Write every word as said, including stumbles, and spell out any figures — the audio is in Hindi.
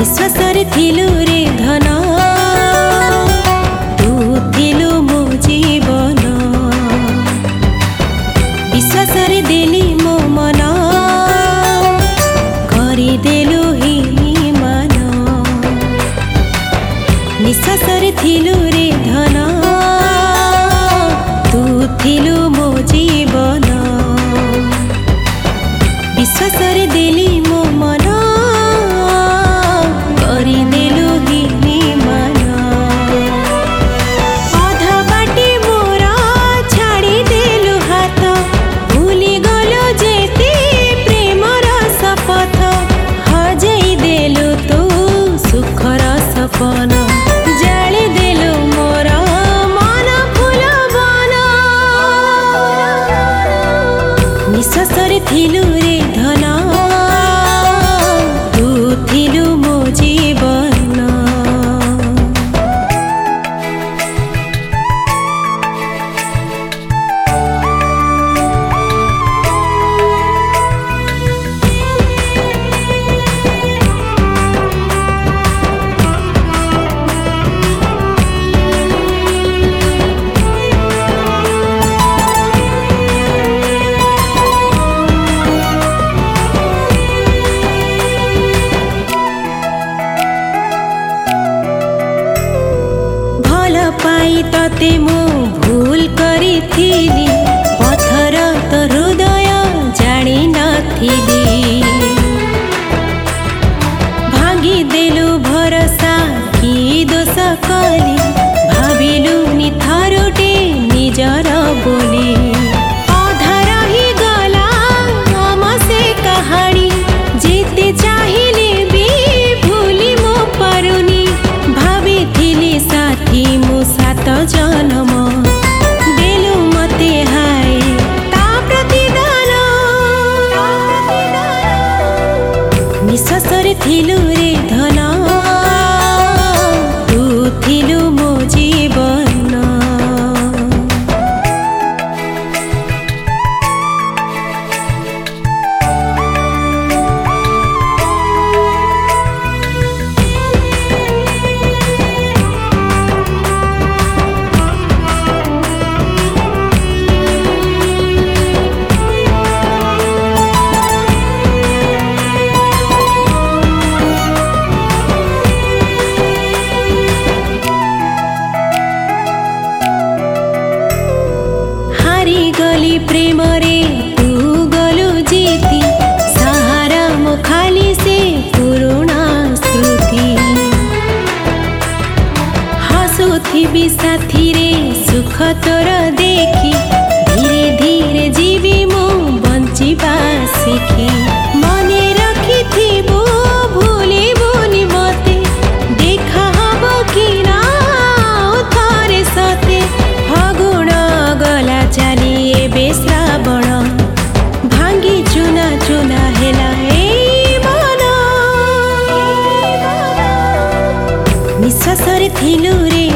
निश्वासरे थिलु रे धन तू थिलु मो जीवन विश्वासरे देली मो मन करिदेलु ही मान निश्वासरे थिलु रे धन तू थिलु मो जीवन विश्वासरे देली मो मन करिदेलु ही मान अधा बाटे मोर छाड़ी देलु हाथ भूली गलो जेते प्रेमर शपथ हजाई देलु तू सुखर सपन जाली देलु मोर मन फूल बन निश्वासरे थिलु रे धन तू थिलु मो जीवन पाई तते मु भूल करी थीली पत्थर तो हृदय जानी नथिली भांगी देलु भरोसा की दोष कली भाविलु नि थरुटे निजर बोली अधा रही गला हम से कहानी जीते चाहिए भी भूली मो परुनी भाभी थिली साथी मो सात जन्म देलु मते हाय ता प्रतिदान निश्वासरे थिलु रे धन तू थिलु मो जीवन गली प्रेम रे तू गलु जीती सहारा मो खाली से पुरुणा स्मृति हसुथिबी साथी रे सुख तोर देखी धीरे धीरे जीवी मो बंचिबा सीखी मने रखिथिबो भूली बुनी मते देखा हबो कि ना थरे सते फगुण गला चाली श्रावण भांगी चुना चुना हेला ए मन निश्वासरे थिलु रे